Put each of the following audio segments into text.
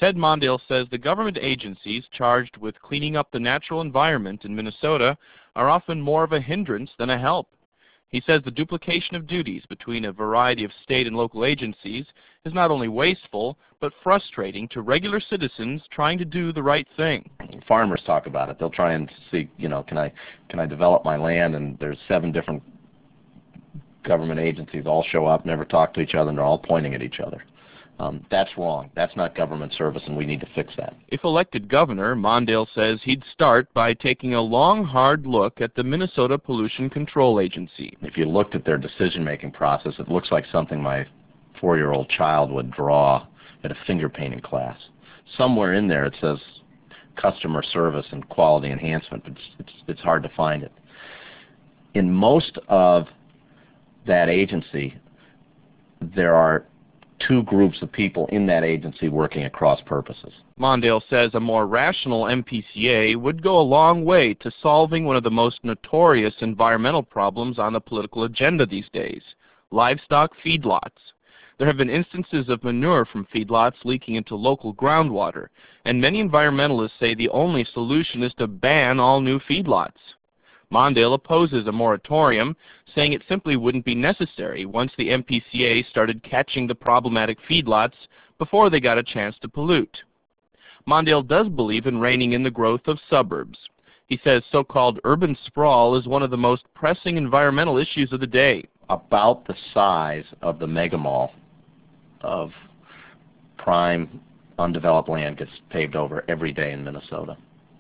Ted Mondale says the government agencies charged with cleaning up the natural environment in Minnesota are often more of a hindrance than a help. He says the duplication of duties between a variety of state and local agencies is not only wasteful, but frustrating to regular citizens trying to do the right thing. Farmers talk about it. They'll try and see, can I develop my land, and there's 7 different government agencies all show up, never talk to each other, and they're all pointing at each other. That's wrong. That's not government service, and we need to fix that. If elected governor, Mondale says he'd start by taking a long, hard look at the Minnesota Pollution Control Agency. If you looked at their decision-making process, it looks like something my 4-year-old child would draw at a finger painting class. Somewhere in there it says customer service and quality enhancement, but it's hard to find it. In most of that agency, there are 2 groups of people in that agency working at cross purposes. Mondale says a more rational MPCA would go a long way to solving one of the most notorious environmental problems on the political agenda these days: livestock feedlots. There have been instances of manure from feedlots leaking into local groundwater, and many environmentalists say the only solution is to ban all new feedlots. Mondale opposes a moratorium, saying it simply wouldn't be necessary once the MPCA started catching the problematic feedlots before they got a chance to pollute. Mondale does believe in reining in the growth of suburbs. He says so-called urban sprawl is one of the most pressing environmental issues of the day. About the size of the mega mall of prime undeveloped land gets paved over every day in Minnesota.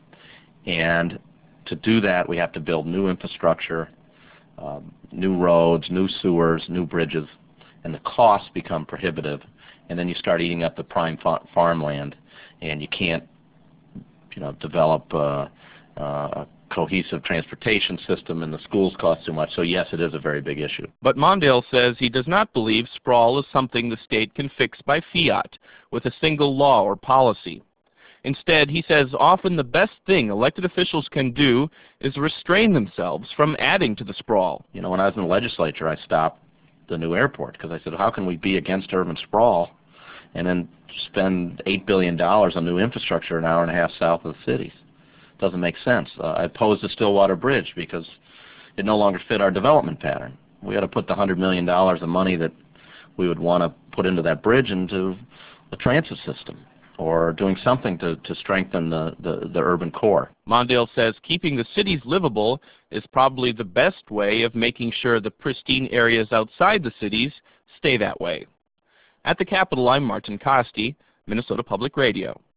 And to do that, we have to build new infrastructure, new roads, new sewers, new bridges, and the costs become prohibitive. And then you start eating up the prime farmland, and you can't, develop a cohesive transportation system, and the schools cost too much. So yes, it is a very big issue. But Mondale says he does not believe sprawl is something the state can fix by fiat, with a single law or policy. Instead, he says often the best thing elected officials can do is restrain themselves from adding to the sprawl. When I was in the legislature, I stopped the new airport because I said, how can we be against urban sprawl and then spend $8 billion on new infrastructure an hour and a half south of the cities? Doesn't make sense. I opposed the Stillwater Bridge because it no longer fit our development pattern. We got to put the $100 million of money that we would want to put into that bridge into the transit system, or doing something to strengthen the urban core. Mondale says keeping the cities livable is probably the best way of making sure the pristine areas outside the cities stay that way. At the Capitol, I'm Martin Costi, Minnesota Public Radio.